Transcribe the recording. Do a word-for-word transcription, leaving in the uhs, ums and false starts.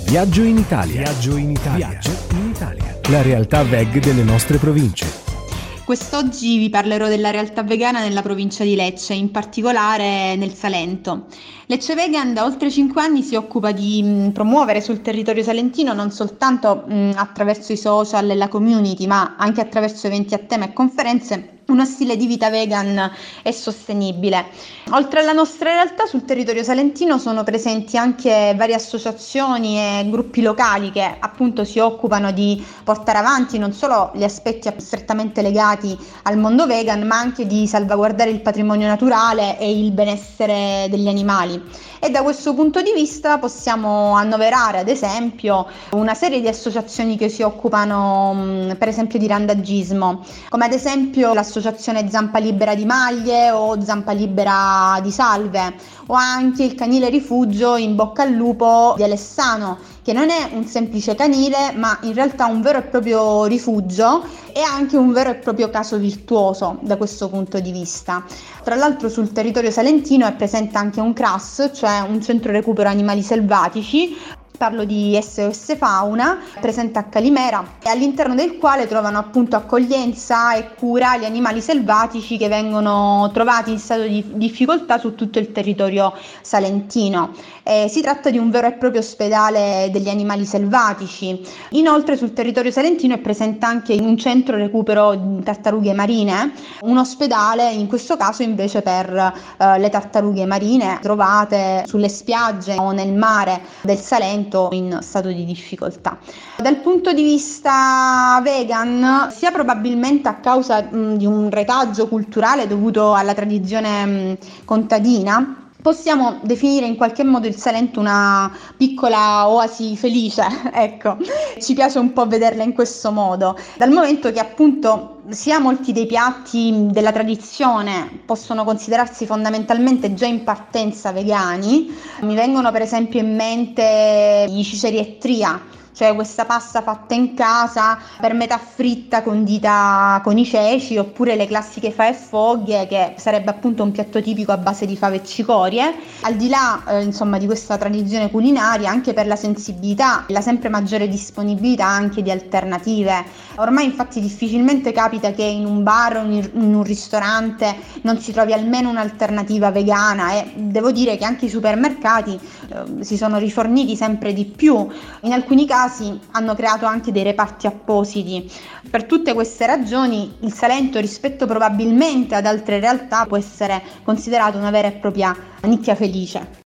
Viaggio in Italia. Viaggio in Italia. Viaggio in Italia. La realtà veg delle nostre province. Quest'oggi vi parlerò della realtà vegana nella provincia di Lecce, in particolare nel Salento. Lecce Vegan da oltre cinque anni si occupa di mh, promuovere sul territorio salentino non soltanto mh, attraverso i social e la community, ma anche attraverso eventi a tema e conferenze, uno stile di vita vegan e sostenibile. Oltre alla nostra realtà, sul territorio salentino sono presenti anche varie associazioni e gruppi locali che appunto si occupano di portare avanti non solo gli aspetti strettamente legati al mondo vegan, ma anche di salvaguardare il patrimonio naturale e il benessere degli animali. E da questo punto di vista possiamo annoverare ad esempio una serie di associazioni che si occupano mh, per esempio di randagismo, come ad esempio l'associazione Zampa Libera di Maglie o Zampa Libera di Salve, o anche il canile rifugio In Bocca al Lupo di Alessano, che non è un semplice canile ma in realtà un vero e proprio rifugio e anche un vero e proprio caso virtuoso da questo punto di vista. Tra l'altro sul territorio salentino è presente anche un C R A S, cioè un centro recupero animali selvatici. Parlo di S O S Fauna, presente a Calimera, e all'interno del quale trovano appunto accoglienza e cura gli animali selvatici che vengono trovati in stato di difficoltà su tutto il territorio salentino. Eh, si tratta di un vero e proprio ospedale degli animali selvatici. Inoltre sul territorio salentino è presente anche un centro recupero di tartarughe marine, un ospedale in questo caso invece per eh, le tartarughe marine trovate sulle spiagge o nel mare del Salento in stato di difficoltà. Dal punto di vista vegan, sia probabilmente a causa mh, di un retaggio culturale dovuto alla tradizione mh, contadina, possiamo definire in qualche modo il Salento una piccola oasi felice, ecco, ci piace un po' vederla in questo modo, dal momento che appunto sia molti dei piatti della tradizione possono considerarsi fondamentalmente già in partenza vegani. Mi vengono per esempio in mente i ciceri e tria, cioè questa pasta fatta in casa per metà fritta condita con i ceci, oppure le classiche fave e foglie, che sarebbe appunto un piatto tipico a base di fave e cicorie. Al di là eh, insomma di questa tradizione culinaria, anche per la sensibilità e la sempre maggiore disponibilità anche di alternative, ormai infatti difficilmente capita che in un bar o in un ristorante non si trovi almeno un'alternativa vegana, e devo dire che anche i supermercati eh, si sono riforniti sempre di più. In alcuni casi hanno creato anche dei reparti appositi. Per tutte queste ragioni il Salento, rispetto probabilmente ad altre realtà, può essere considerato una vera e propria nicchia felice.